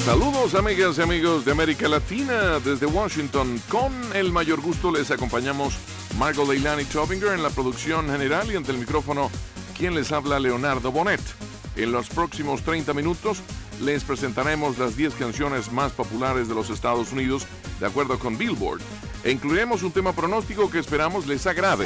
Saludos amigas y amigos de América Latina desde Washington. Con el mayor gusto les acompañamos Margot Leilani Tobinger en la producción general y ante el micrófono quien les habla Leonardo Bonet. En los próximos 30 minutos les presentaremos las 10 canciones más populares de los Estados Unidos de acuerdo con Billboard e incluiremos un tema pronóstico que esperamos les agrade.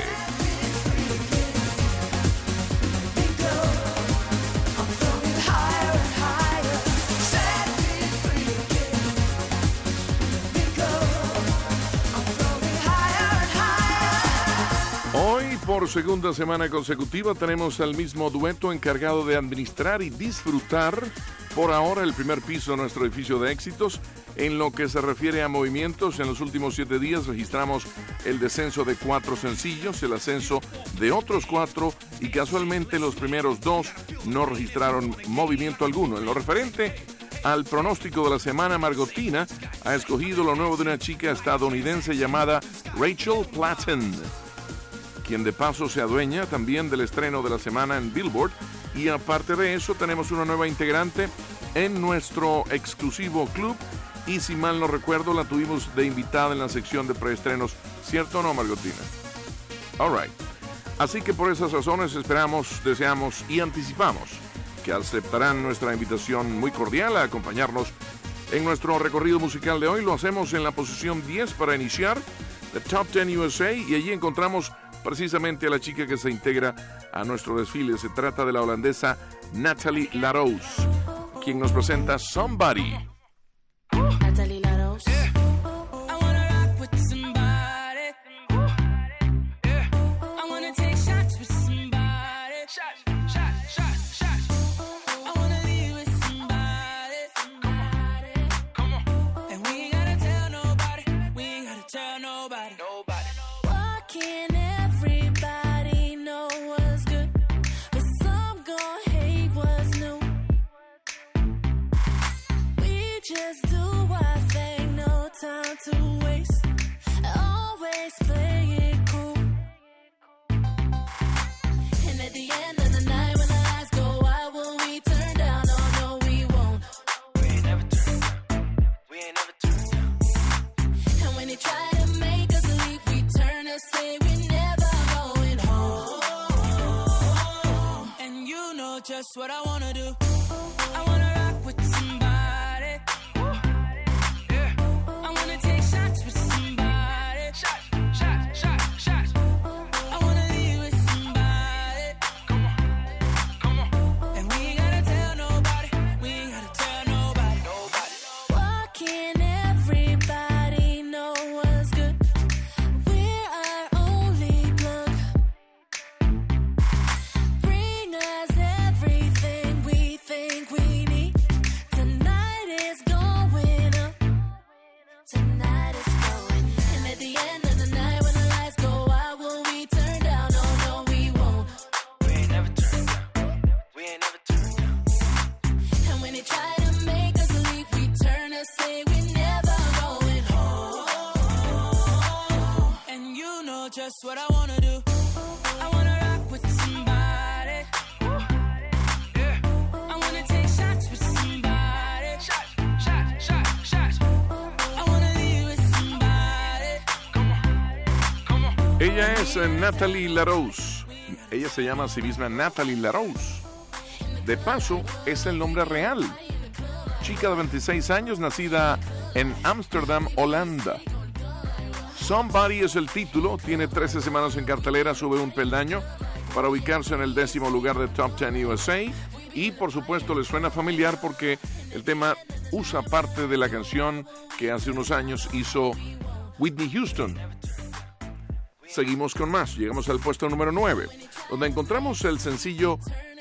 Por segunda semana consecutiva tenemos al mismo dueto encargado de administrar y disfrutar por ahora el primer piso de nuestro edificio de éxitos. En lo que se refiere a movimientos, en los últimos 7 días registramos el descenso de 4 sencillos, el ascenso de otros 4 y casualmente los primeros 2 no registraron movimiento alguno. En lo referente al pronóstico de la semana, Margotina ha escogido lo nuevo de una chica estadounidense llamada Rachel Platten, quien de paso se adueña también del estreno de la semana en Billboard. Y aparte de eso, tenemos una nueva integrante en nuestro exclusivo club. Y si mal no recuerdo, la tuvimos de invitada en la sección de preestrenos. ¿Cierto o no, Margotina? All right. Así que por esas razones esperamos, deseamos y anticipamos que aceptarán nuestra invitación muy cordial a acompañarnos en nuestro recorrido musical de hoy. Lo hacemos en la posición 10 para iniciar The Top 10 USA y allí encontramos precisamente a la chica que se integra a nuestro desfile. Se trata de la holandesa Nathalie Larose, quien nos presenta Somebody. Nathalie Larose. Just do our thing, no time to waste. Always play it cool. And at the end of the night, when the lights go out, will we turn down? Oh no, we won't. We ain't never turned down. We ain't never turned down. And when they try to make us leave, we turn and say we're never going home. And you know just what I wanna do. I wanna rock with somebody. That's what I wanna do. I wanna rock with somebody. Yeah. I wanna take shots with somebody. Shots. I wanna leave with somebody. Come on. Ella es Nathalie Larose. Ella se llama a sí misma Nathalie Larose. De paso, es el nombre real. Chica de 26 años, nacida en Ámsterdam, Holanda. Somebody es el título, tiene 13 semanas en cartelera, sube un peldaño para ubicarse en el 10º lugar de Top 10 USA y por supuesto le suena familiar porque el tema usa parte de la canción que hace unos años hizo Whitney Houston. Seguimos con más, llegamos al puesto número 9, donde encontramos el sencillo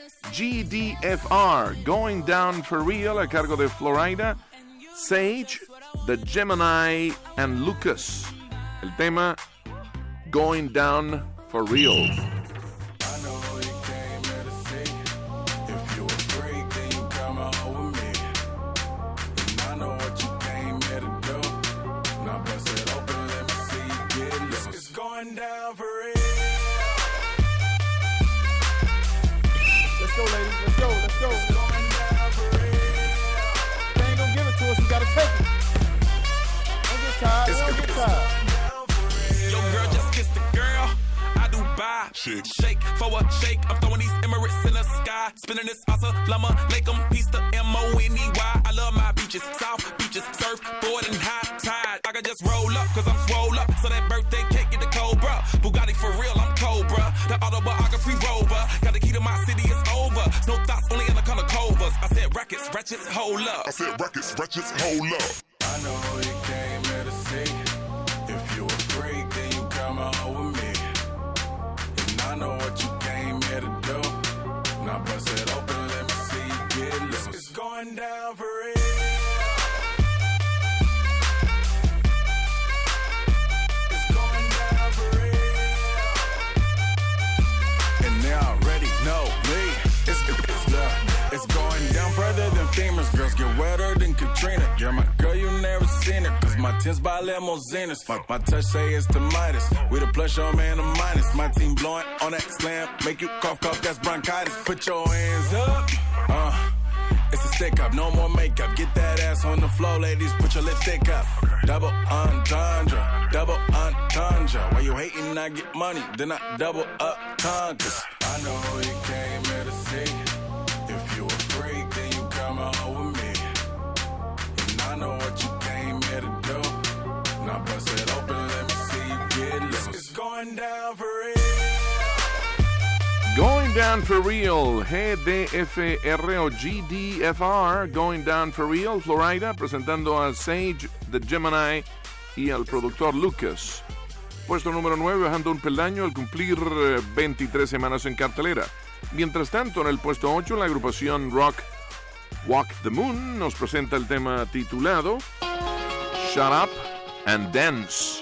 GDFR, Going Down for Real, a cargo de Florida, Sage, The Gemini and Lucas. El tema Going Down for Real. Let's go, ladies. Let's go. They ain't gonna give it to us fly. Shake for a shake. I'm throwing these Emirates in the sky. Spinning this Assalamu alaikum. Peace to M-O-N-E-Y. I love my beaches, south beaches, surfboard and high tide. I can just roll up, cause I'm swole up. So that birthday cake get the Cobra. Bugatti for real, I'm Cobra. The autobiography rover. Got the key to my city, it's over. No thoughts, only in the color covers. I said rackets, wretches, hold up. I said rackets, wretches, hold up. I know who you came here to see. If you a freak, then you come on with me. And I know what you came here to do. Now bust it open, let me see you get loose. It's going down for real. It's going down for real. And they already know me. It's going down further than famous. Girls get wetter than Katrina. You're my girl, you never seen it. Cause my tins by limousines. My touch say it's the Midas. We the plus, your man, the minus. My team blowing on that slam. Make you cough, that's bronchitis. Put your hands up. It's a stick up, no more makeup. Get that ass on the floor, ladies. Put your lipstick up. Double entendre, double entendre. While you hating, I get money. Then I double up conquers. I know who you came here to see. If you a freak, then you come on with me. And I know what you came here to do. Now bust it open, let me see you get loose. It's going down for real. Going Down for Real, GDFR o GDFR, Going Down for Real, Florida, presentando a Sage the Gemini y al productor Lucas. Puesto número 9, bajando un peldaño al cumplir 23 semanas en cartelera. Mientras tanto, en el puesto 8, la agrupación rock Walk the Moon nos presenta el tema titulado Shut Up and Dance.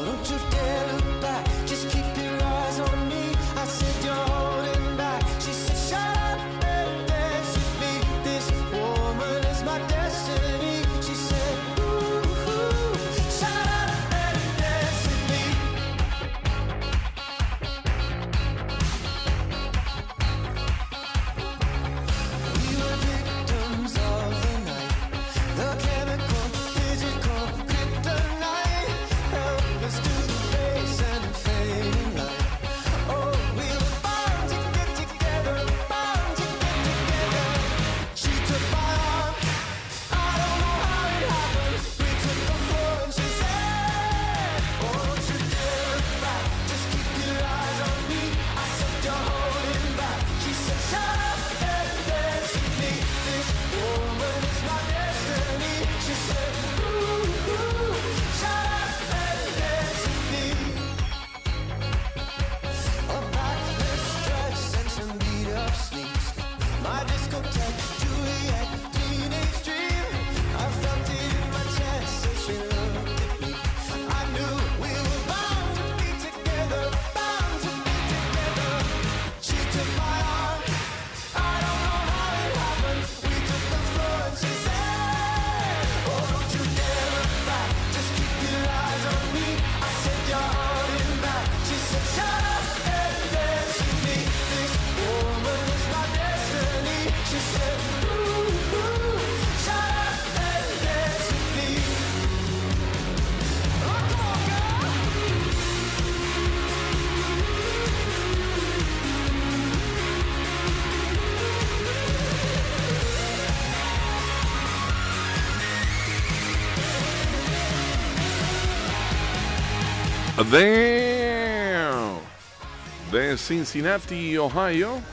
De Cincinnati, Ohio.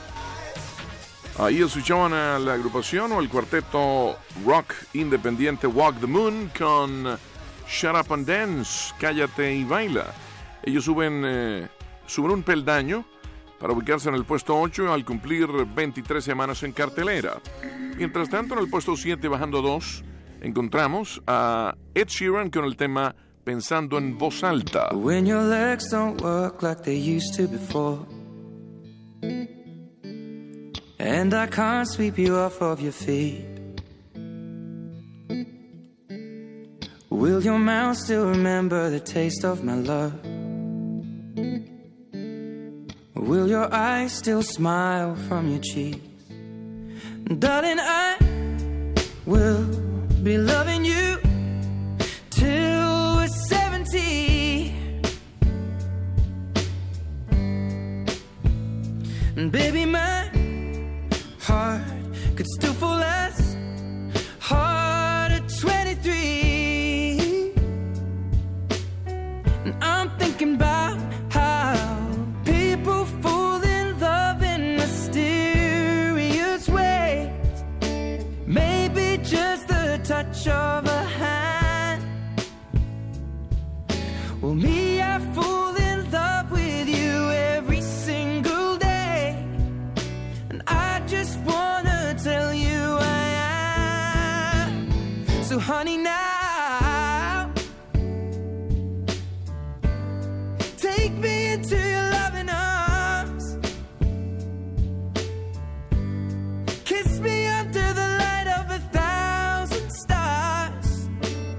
Ahí escuchaban a la agrupación o el cuarteto rock independiente Walk the Moon con Shut Up and Dance, Cállate y Baila. Ellos suben un peldaño para ubicarse en el puesto 8 al cumplir 23 semanas en cartelera. Mientras tanto, en el puesto 7, bajando 2, encontramos a Ed Sheeran con el tema Pensando en Voz Alta. When your legs don't work like they used to before, and I can't sweep you off of your feet, will your mouth still remember the taste of my love? Will your eyes still smile from your cheeks? Darling, I will be loving you till we're 70. And baby, my heart could still fall as hard at 23. And I'm thinking about how people fall in love in mysterious ways. Maybe just the touch of a hand. Well, me, I fall in love with you every single day. And I just wanna tell you I am. So honey, now take me into your loving arms. Kiss me under the light of 1,000 stars.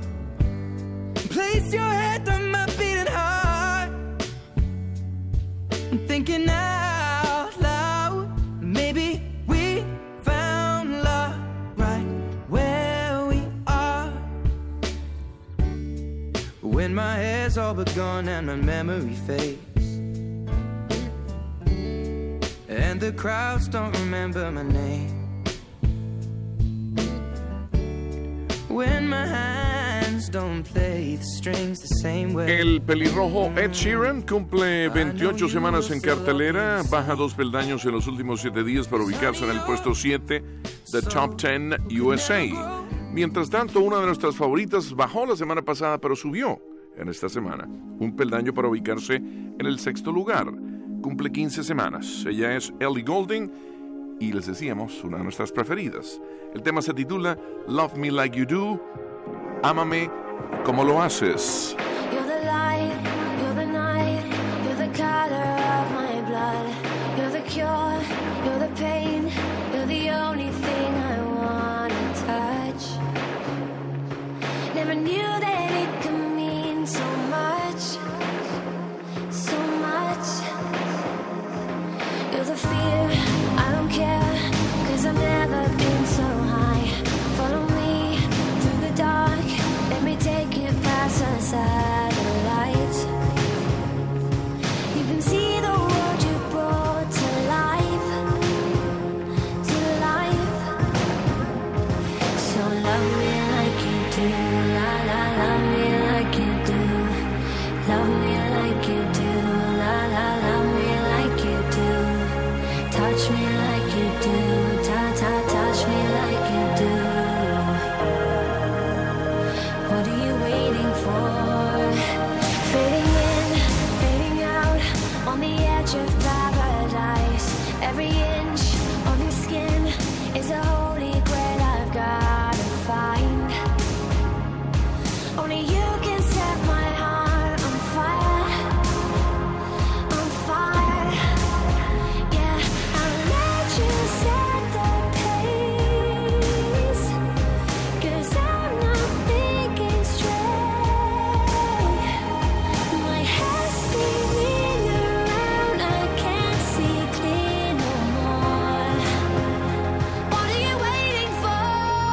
Place your head on my beating heart. I'm thinking out loud. Maybe we found love right where we are. When my hair's all but gone and my memory fades, and the crowds don't remember my name. When my hands don't play the strings the same way. El pelirrojo Ed Sheeran cumple 28 semanas en cartelera, baja 2 peldaños en los últimos 7 días para ubicarse en el puesto 7 de Top 10 USA. Mientras tanto, una de nuestras favoritas bajó la semana pasada, pero subió en esta semana un peldaño para ubicarse en el 6º lugar. Cumple 15 semanas. Ella es Ellie Goulding y les decíamos, una de nuestras preferidas. El tema se titula Love Me Like You Do, Ámame Como Lo Haces. You're the light, you're the night, you're the color of my blood. You're the cure, you're the pain, you're the only thing I wanna touch. Never knew that it could mean so much, so much. You're the fear, I don't care, 'cause I've never been so high. Follow me through the dark, let me take you past the satellites. You can see the world you brought to life, to life. So love me like you do, la la, love me like you do. Love me like you do, la la, love me like you do. Touch me like you do, touch me like you do. What are you waiting for? Fading in, fading out, on the edge of paradise. Every inch of your skin is a holy grail I've gotta find. Only you can set my heart on fire, on fire. Yeah, I'll let you set the pace, 'cause I'm not thinking straight. My head's spinning around, I can't see clear no more. What are you waiting for?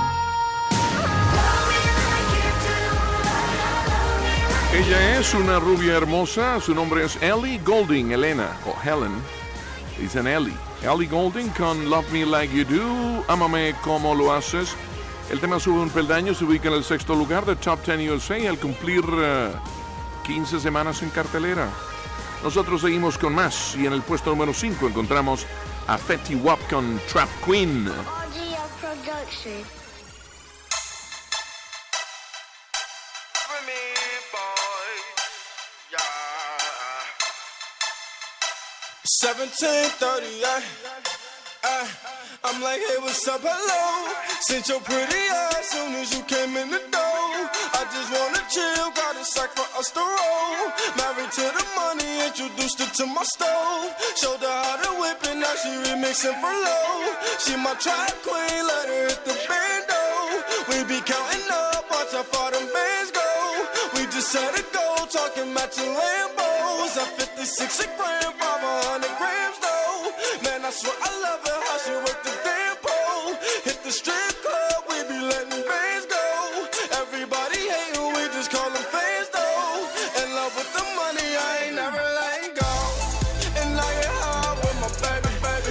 Love me like you do, love me like Ella es una rubia hermosa, su nombre es Ellie Goulding, Elena, o Helen, dicen Ellie. Ellie Goulding con Love Me Like You Do, Ámame Como Lo Haces. El tema sube un peldaño, se ubica en el 6º lugar de Top 10 USA al cumplir 15 semanas en cartelera. Nosotros seguimos con más y en el puesto número 5 encontramos a Fetty Wap con Trap Queen. RGL Production. For me, boy, yeah. 17:30, I'm like, hey, what's up, hello? Since your pretty ass soon as you came in the door. I just wanna chill, got a sack for us to roll. Married to the money, introduced her to my stove. Showed her how to whip it, now she remixing for low. She my trap queen, let her hit the bando. We be counting up, watch how far them bands go. We just set a goal, talking matching Lambos. At 56 a gram, 500 grams though. Man, I swear I love her, how she work the damn pole. Hit the strip club, we be letting bands go. Everybody hating, we just call them fans though. In love with the money, I ain't never letting go. And I get high with my baby, baby.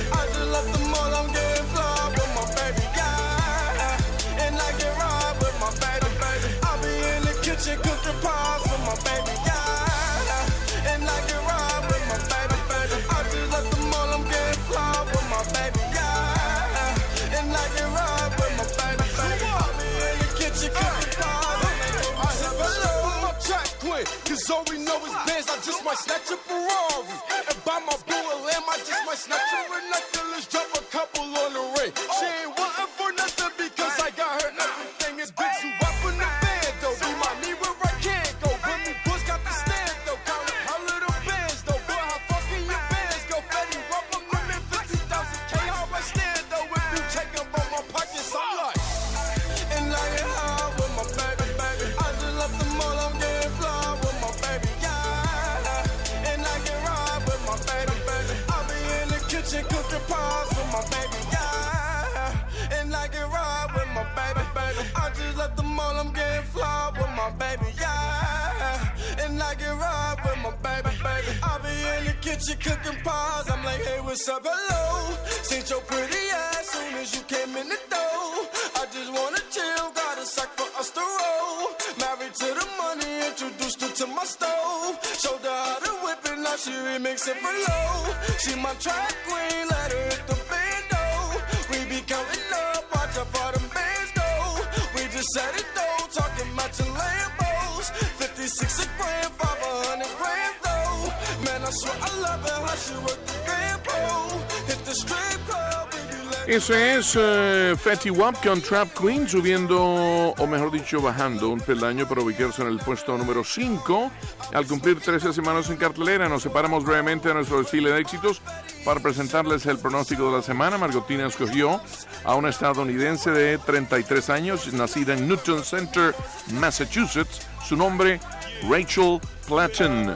Porsche Ferrari. And buy my boo a lamb, I just might snatch her a necklace, drop a couple on the ring. She ain't wantin' for nothing because I got her everything. It's big too up in the band though. Remind me where I can't go. When me Bush got the stand though. Counting her little bands though. Boy, how fucking your bands go. Fetty Wap, I'm living 50,000K. How I stand though. If you take them from my pockets, I'm like. And I get high with my baby, baby. I just left the mall, I'm getting fly with my baby, yeah. And I get ride with my baby, baby. I be in the kitchen cooking pies with my baby, yeah. And I get ride with my baby, baby. I just left the mall, I'm getting fly with my baby, yeah. And I get ride with my baby, baby. I be in the kitchen cooking pies. I'm like, hey, what's up, hello? Seen your pretty ass soon as you came in the door. I just wanna chill, got a sack for us to roll. Married to the money, introduced her to my stove. Showed her how to whip it, now she remix it for low. She my track queen, let her hit the bando. We be counting up, watch out for them bands go. We just set it though, talking matching Lambos. 56 a grand, 500 grand though. Man, I swear I love it, how she work the grand pole. Hit the strip club, we be let. Ese es Fetty Wap con Trap Queen, subiendo, o mejor dicho, bajando un peldaño para ubicarse en el puesto número 5. Al cumplir 13 semanas en cartelera, nos separamos brevemente de nuestro desfile de éxitos para presentarles el pronóstico de la semana. Margotina escogió a una estadounidense de 33 años, nacida en Newton Center, Massachusetts. Su nombre, Rachel Platten.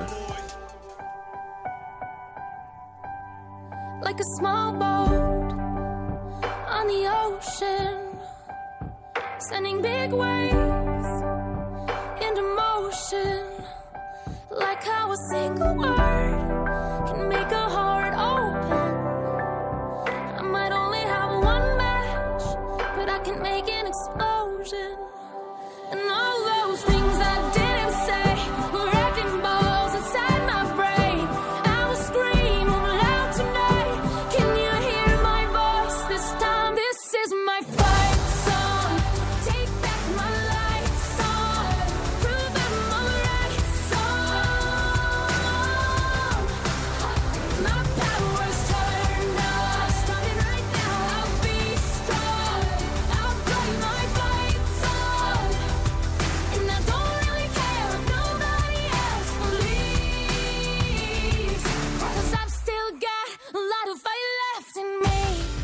Like a small boat on the ocean, sending big waves into motion. Like how a single word can make a heart open. I might only have one match, but I can make an explosion. And all those things I didn't say were wrecking balls inside my brain. I will scream loud tonight. Can you hear my voice this time? This is my fight song. Take back my life song. Prove I'm alright song. My power's turned on. Starting right now, I'll be strong. I'll play my fight song. And I don't really care if nobody else believes, 'cause I've still got a lot of fire left in me.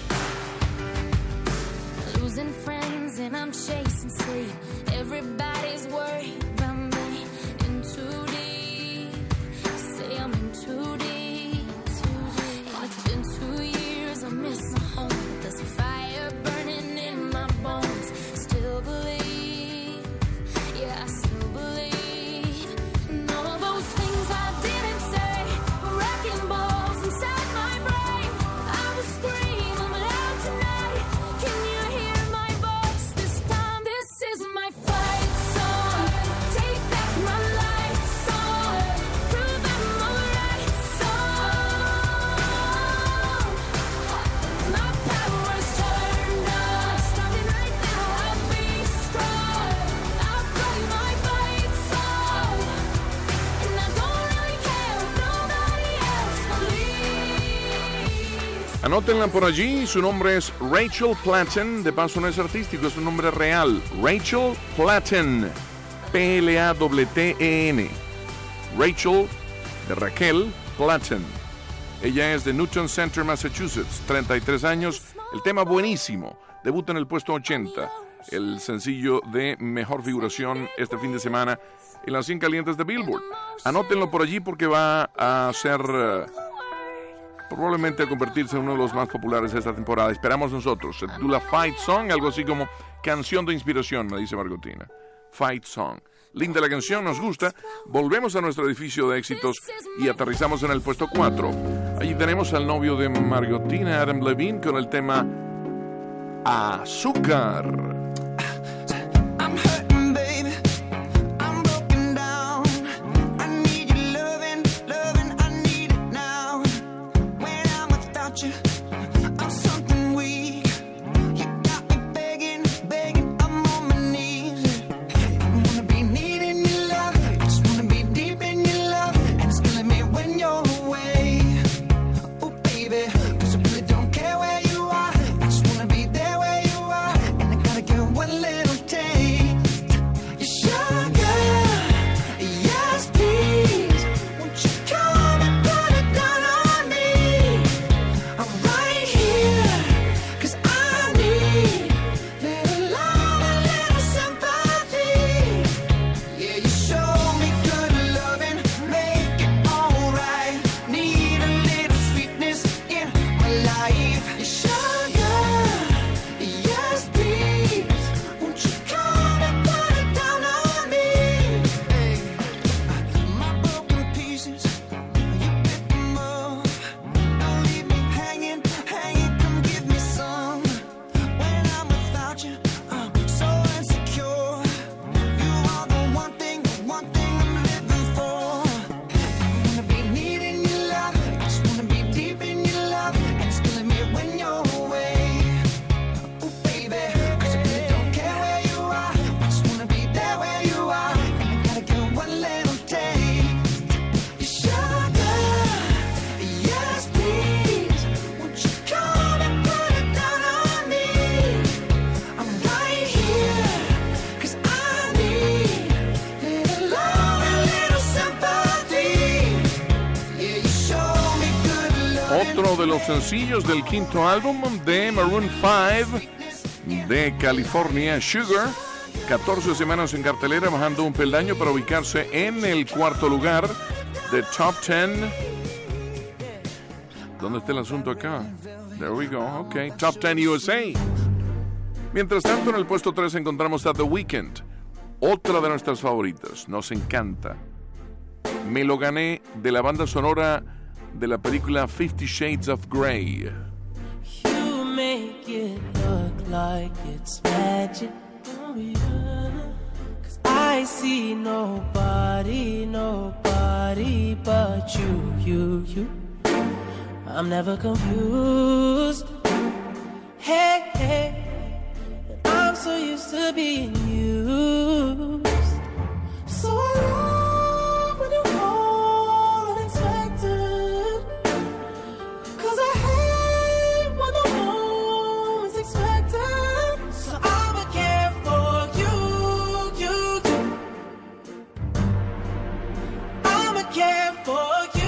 Losing friends and I'm chasing sleep. Everybody's worried about me. In too deep. Say I'm in too deep. And it's been 2 years, I miss my home. But there's a fire burning in my bones. Still believe. Yeah, I still believe. And all those things I didn't say were wrecking balls inside my brain. I will scream loud tonight. Can you hear my voice this time? This is my fight song. Take back my life song. Prove I'm alright song. My power's turned on. Starting right now, I'll be strong. I'll play my fight song. And I don't really care if nobody else believes. Anótenla por allí, su nombre es Rachel Platten, de paso no es artístico, es un nombre real. Rachel Platten, Platten. Rachel, de Raquel, Platten. Ella es de Newton Center, Massachusetts, 33 años. El tema buenísimo, debuta en el puesto 80. El sencillo de mejor figuración este fin de semana en las 100 calientes de Billboard. Anótenlo por allí porque va a ser... probablemente a convertirse en uno de los más populares de esta temporada. Esperamos nosotros. Se titula Fight Song, algo así como canción de inspiración, me dice Margotina. Fight Song. Linda la canción, nos gusta. Volvemos a nuestro edificio de éxitos y aterrizamos en el puesto 4. Allí tenemos al novio de Margotina, Adam Levine, con el tema Azúcar. I'm hurting, baby. I'm broken down. I need your loving, I need it now. When I'm without you, I'm something weak. You got me begging, I'm on my knees. I wanna be needing your love. I just wanna be deep in your love. And it's killing me when you're Otro de los sencillos del quinto álbum de Maroon 5 de California, Sugar. 14 semanas en cartelera, bajando un peldaño para ubicarse en el cuarto lugar de Top 10. ¿Dónde está el asunto acá? There we go, ok. Top 10 USA. Mientras tanto, en el puesto 3 encontramos a The Weeknd. Otra de nuestras favoritas. Nos encanta. Me lo gané de la banda sonora de la película 50 Shades of Grey. You make it look like it's magic. Oh, yeah. 'Cause I see nobody but you. I'm never confused. Hey, I'm so used to being used. So I love when you call unexpected. 'Cause I hate when the moment's expected. So I'ma care for you. I'ma care for you.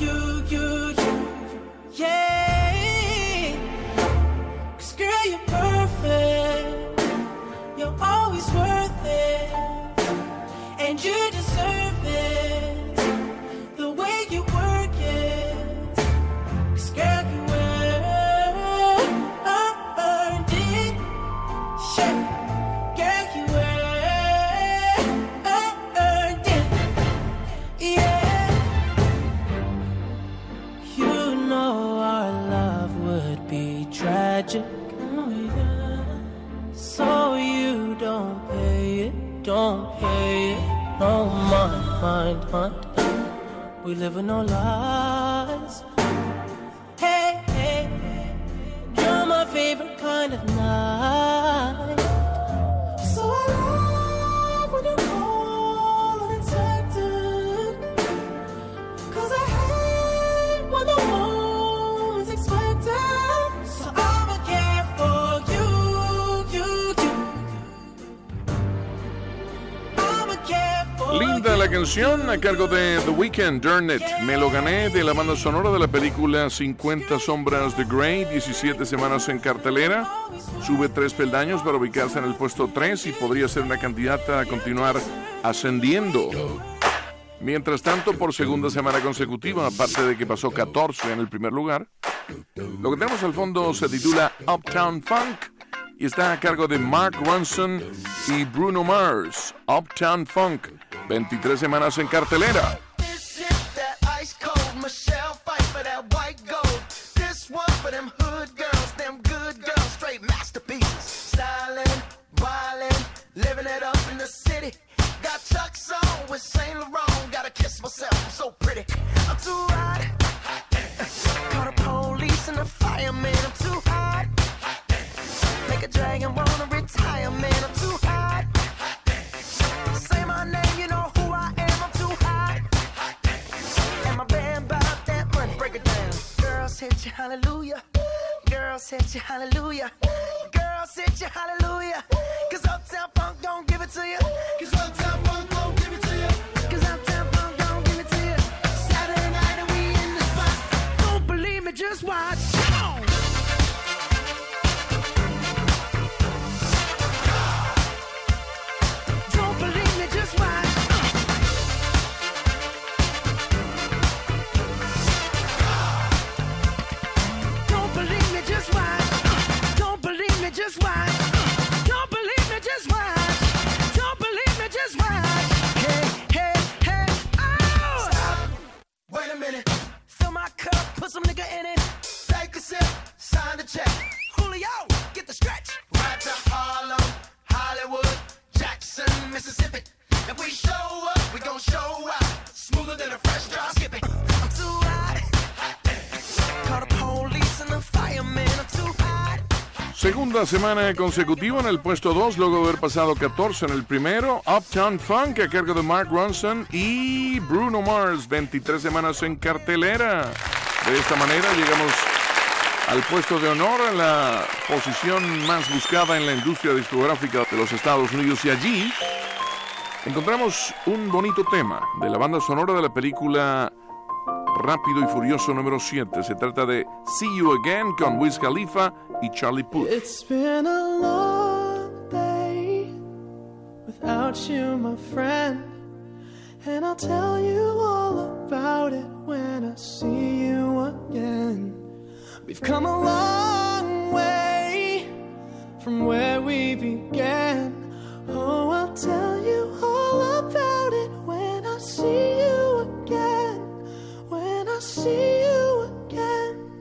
Yeah. 'Cause girl, you're perfect. You're always worth it. And you deserve it. The way you work it. 'Cause girl, you earned it. Yeah. Girl, you earned it. Yeah. You know our love would be tragic. Oh, yeah. So you don't pay it. No mind. We live with no lies. Hey, you're my favorite kind of night. So I love when you call unexpected. 'Cause I hate when the moment's expected. So I'ma care for you. I'ma care for Linda la canción a cargo de The Weeknd, Earn It. Me lo gané de la banda sonora de la película 50 Sombras de Grey. 17 semanas en cartelera. Sube 3 peldaños para ubicarse en el puesto 3 y podría ser una candidata a continuar ascendiendo. Mientras tanto, por segunda semana consecutiva, aparte de que pasó 14 en el primer lugar, lo que tenemos al fondo se titula Uptown Funk y está a cargo de Mark Ronson y Bruno Mars. Uptown Funk, 23 semanas en cartelera. This is that ice cold Michelle fight for that white gold. This one for them hood girls, them good girls, straight masterpieces. Stylin', wildin', living it up in the city. Got Chuck's on with Saint Laurent. Gotta kiss myself, I'm so pretty. I'm too hot. Call the police and the fireman. I'm too hot. Make a dragon wanna retire, man. I'm too hot. Say my name, you know who I am. I'm too hot. And my band bought that money. Break it down. Girls hit you, hallelujah. Girls hit you, hallelujah. Girls hit you, hallelujah. 'Cause Uptown Funk don't give it to you. 'Cause Uptown Funk don't give it to you. 'Cause Uptown Funk don't give it to you. Saturday night and we in the spot. Don't believe me, just watch. Come on. Don't believe me, just watch. Don't believe me, just watch. Don't believe me, just watch. Don't believe me, just watch. Don't believe me, just watch. Hey, oh! Stop. Wait a minute. Fill my cup, put some nigga in it. Take a sip, sign the check. Julio, get the stretch. Right to Harlem, Hollywood, Jackson, Mississippi. If we show up, we gon' show out. Smoother than a fresh drop skipping. I'm too hot. Call the police and the fireman. I'm too hot. Segunda semana consecutiva en el puesto 2, luego de haber pasado 14 en el primero. Uptown Funk a cargo de Mark Ronson y Bruno Mars, 23 semanas en cartelera. De esta manera llegamos al puesto de honor, a la posición más buscada en la industria discográfica de los Estados Unidos, y allí encontramos un bonito tema de la banda sonora de la película Rápido y Furioso número 7. Se trata de See You Again con Wiz Khalifa y Charlie Puth. It's been a long day without you, my friend, and I'll tell you all about it when I see you again. We've come a long way from where we began. Oh, I'll tell you all about it when I see you again. When I see you again.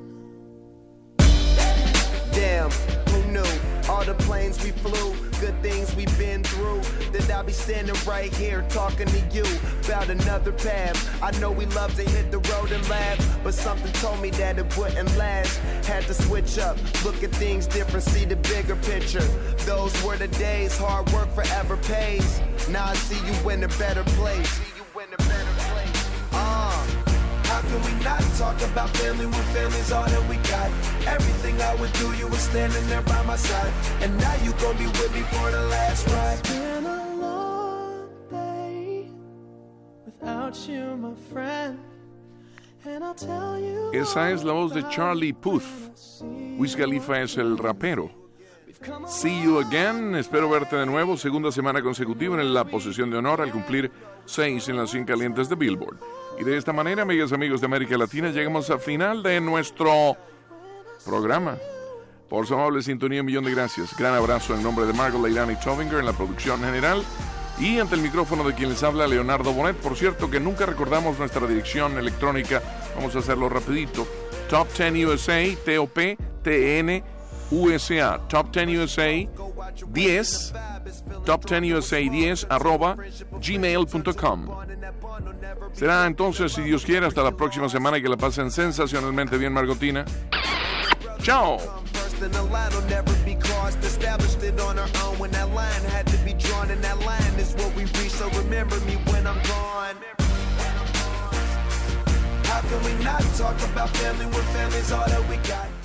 Damn, who knew? All the planes we flew, good things we've been through. That I'll be standing right here talking to you about another path. I know we love to hit the road and laugh, but something told me that it wouldn't last. Had to switch up, look at things different, see the bigger picture. Those were the days, hard work forever pays. Now I see you in a better place. See you in a better place. How can we not talk about family when family's all that we got? Everything I would do, you were standing there by my side. And now you gon' be with me for the last ride. It's been a long day without you, my friend, and I'll tell you. Esa es la voz de Charlie Puth. Wiz Khalifa es el rapero. See You Again. Espero verte de nuevo. Segunda semana consecutiva en la posición de honor al cumplir 6 en las 100 calientes de Billboard. Y de esta manera, amigas y amigos de América Latina, llegamos al final de nuestro programa. Por su amable sintonía, un millón de gracias. Gran abrazo en nombre de Margot Leirani Tovinger en la producción general. Y ante el micrófono de quien les habla, Leonardo Bonet. Por cierto, que nunca recordamos nuestra dirección electrónica. Vamos a hacerlo rapidito. Top 10 USA, TOP-TN USA. Top 10 USA 10. Top 10 USA 10 @gmail.com. Será entonces, si Dios quiere, hasta la próxima semana y que la pasen sensacionalmente bien, Margotina. ¡Chao! Then the line will never be crossed. Established it on our own when that line had to be drawn, and that line is what we reach. So remember me when I'm gone. How can we not talk about family when family's all that we got?